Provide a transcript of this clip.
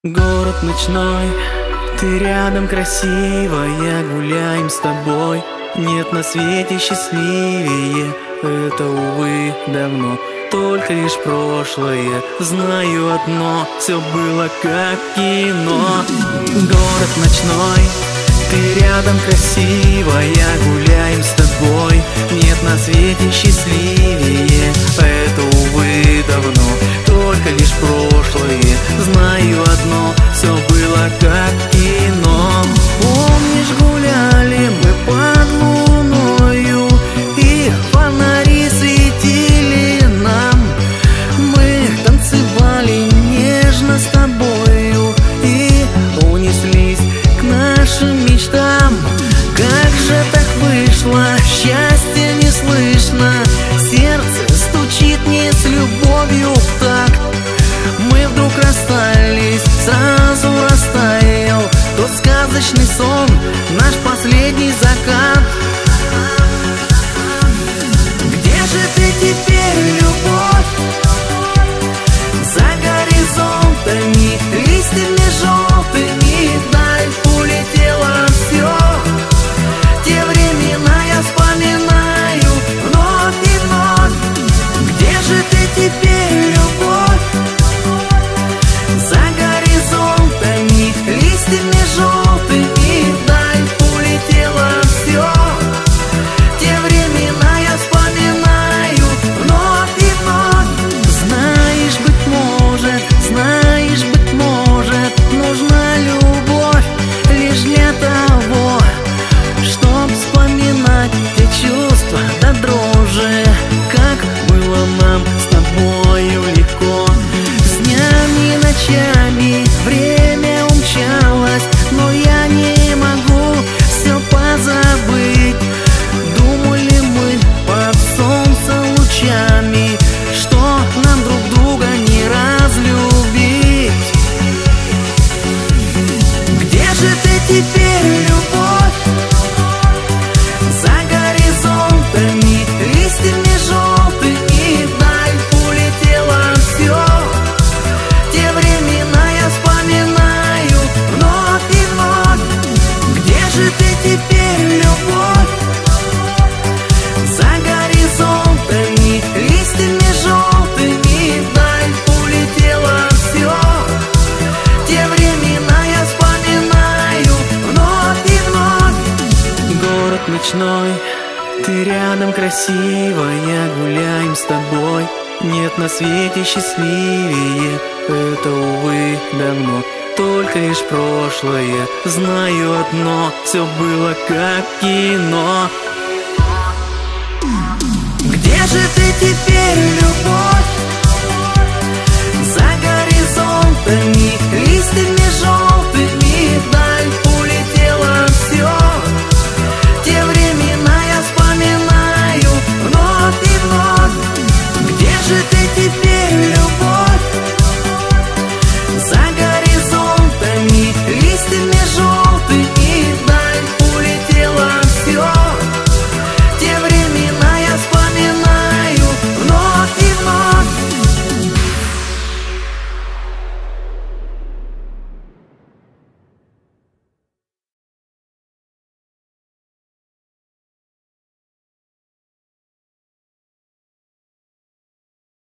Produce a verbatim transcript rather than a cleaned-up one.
Город ночной, ты рядом красивая, гуляем с тобой. Нет на свете счастливее, это, увы, давно, только лишь прошлое. Знаю одно, все было как кино. Город ночной, ты рядом красивая, гуляем с тобой. Нет на свете счастливее, это, увы, давно, только лишь прошлое. Знаю одно, все было как кино. Помнишь, гуляли мы под луною, и фонари светили нам. Мы танцевали нежно с тобою и унеслись к нашим мечтам. Как же так вышло, счастья не слышно, сердце стучит не с любовью в такт. Мы вдруг расстались, сразу растаял тот сказочный сон, наш последний закат. Где же ты теперь, любовь? За горизонтами, листьями желтыми вдаль улетело все. Те времена я вспоминаю вновь и вновь. Где же ты теперь, любовь? За горизонтами, листьями желтыми вдаль улетело все. Те времена я вспоминаю вновь и вновь. Знаешь, быть может, знаешь, быть может, нужна любовь лишь для того, чтоб вспоминать те чувства до дрожи, как было нам с тобою легко. С днями и ночами время умчалось, но я не могу все позабыть. Думали мы под солнцем лучами, что нам друг друга не разлюбить. Где же ты теперь, любовь? За горизонтами, листьями желтыми вдаль улетело все. Те времена я вспоминаю вновь и вновь. Где же ты теперь, любовь? За горизонтами, листьями желтыми вдаль улетело все. Те времена я вспоминаю вновь и вновь. Город ночной, ты рядом красивая, гуляем с тобой. Нет на свете счастливее, это, увы, давно, только лишь прошлое. Знаю одно, все было как кино. Где же ты теперь, любовь?